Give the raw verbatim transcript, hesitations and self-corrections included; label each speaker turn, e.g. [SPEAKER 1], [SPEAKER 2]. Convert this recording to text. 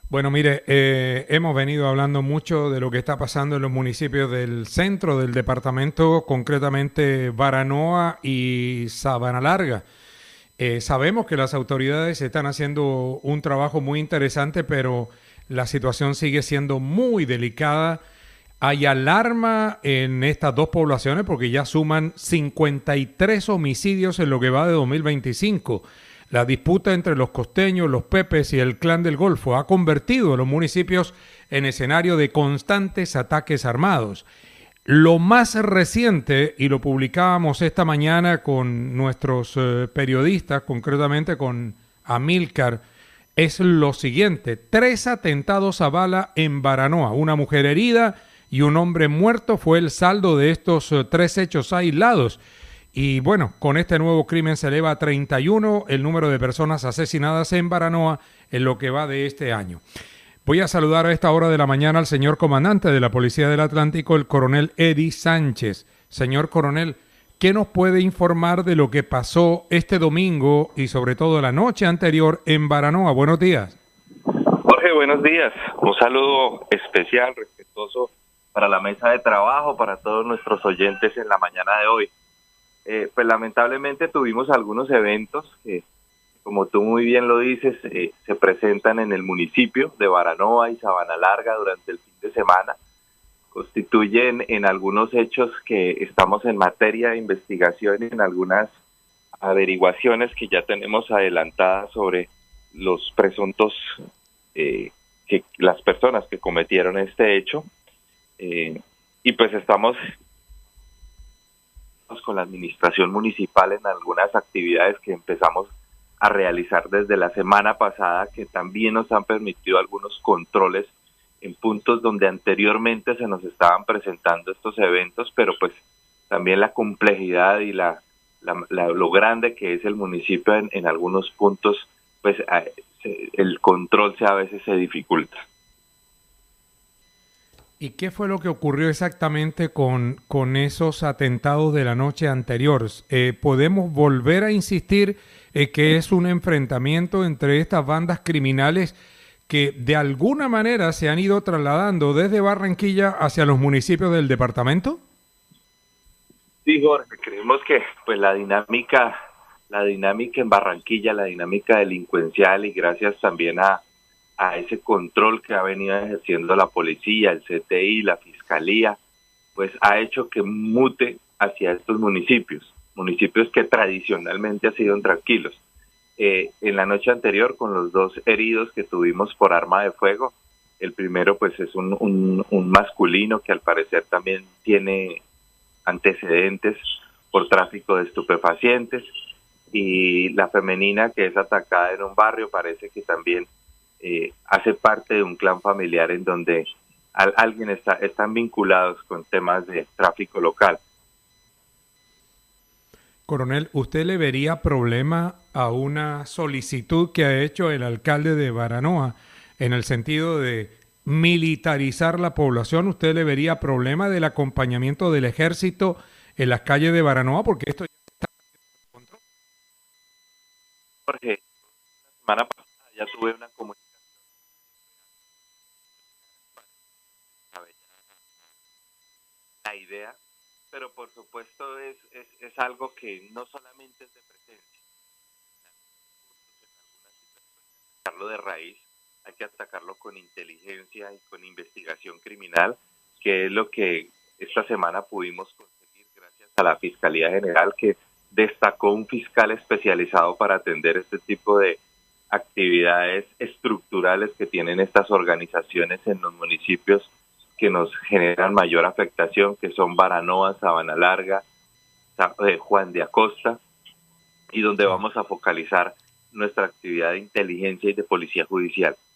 [SPEAKER 1] Bueno, mire, eh, hemos venido hablando mucho de lo que está pasando en los municipios del centro del departamento, concretamente Baranoa y Sabana Larga. Eh, sabemos que las autoridades están haciendo un trabajo muy interesante, pero la situación sigue siendo muy delicada. Hay alarma en estas dos poblaciones porque ya suman cincuenta y tres homicidios en lo que va de dos mil veinticinco. La disputa entre los costeños, los pepes y el clan del Golfo ha convertido a los municipios en escenario de constantes ataques armados. Lo más reciente, y lo publicábamos esta mañana con nuestros eh, periodistas, concretamente con Amílcar, es lo siguiente: tres atentados a bala en Baranoa, una mujer herida y un hombre muerto fue el saldo de estos eh, tres hechos aislados. Y bueno, con este nuevo crimen se eleva a treinta y uno el número de personas asesinadas en Baranoa en lo que va de este año. Voy a saludar a esta hora de la mañana al señor comandante de la Policía del Atlántico, el coronel Eddie Sánchez. Señor coronel, ¿qué nos puede informar de lo que pasó este domingo y sobre todo la noche anterior en Baranoa? Buenos días.
[SPEAKER 2] Jorge, buenos días. Un saludo especial, respetuoso para la mesa de trabajo, para todos nuestros oyentes en la mañana de hoy. Eh, pues lamentablemente tuvimos algunos eventos que, como tú muy bien lo dices, eh, se presentan en el municipio de Baranoa y Sabana Larga durante el fin de semana. Constituyen en algunos hechos que estamos en materia de investigación y en algunas averiguaciones que ya tenemos adelantadas sobre los presuntos, eh, que las personas que cometieron este hecho. Eh, y pues estamos con la administración municipal en algunas actividades que empezamos a realizar desde la semana pasada, que también nos han permitido algunos controles en puntos donde anteriormente se nos estaban presentando estos eventos, pero pues también la complejidad y la, la, la lo grande que es el municipio en, en algunos puntos, pues eh, el control se a veces se dificulta.
[SPEAKER 1] ¿Y qué fue lo que ocurrió exactamente con, con esos atentados de la noche anterior? Eh, ¿Podemos volver a insistir eh, que es un enfrentamiento entre estas bandas criminales que de alguna manera se han ido trasladando desde Barranquilla hacia los municipios del departamento?
[SPEAKER 2] Sí, Jorge, creemos que pues la dinámica, la dinámica en Barranquilla, la dinámica delincuencial y gracias también a a ese control que ha venido ejerciendo la policía, el C T I, la fiscalía, pues ha hecho que mute hacia estos municipios, municipios que tradicionalmente han sido tranquilos. Eh, en la noche anterior, con los dos heridos que tuvimos por arma de fuego, el primero pues es un, un, un masculino que al parecer también tiene antecedentes por tráfico de estupefacientes, y la femenina que es atacada en un barrio parece que también Eh, hace parte de un clan familiar en donde al, alguien está están vinculados con temas de tráfico local.
[SPEAKER 1] Coronel, ¿usted le vería problema a una solicitud que ha hecho el alcalde de Baranoa en el sentido de militarizar la población? ¿Usted le vería problema del acompañamiento del ejército en las calles de Baranoa? Porque esto ya está bajo control.
[SPEAKER 2] Jorge, la semana pasada ya tuve una comunicación, la idea, pero por supuesto es, es, es algo que no solamente es de presencia, atacarlo de raíz, hay que atacarlo con inteligencia y con investigación criminal, que es lo que esta semana pudimos conseguir gracias a la Fiscalía General, que destacó un fiscal especializado para atender este tipo de actividades estructurales que tienen estas organizaciones en los municipios que nos generan mayor afectación, que son Baranoa, Sabana Larga, Juan de Acosta, y donde vamos a focalizar nuestra actividad de inteligencia y de policía judicial.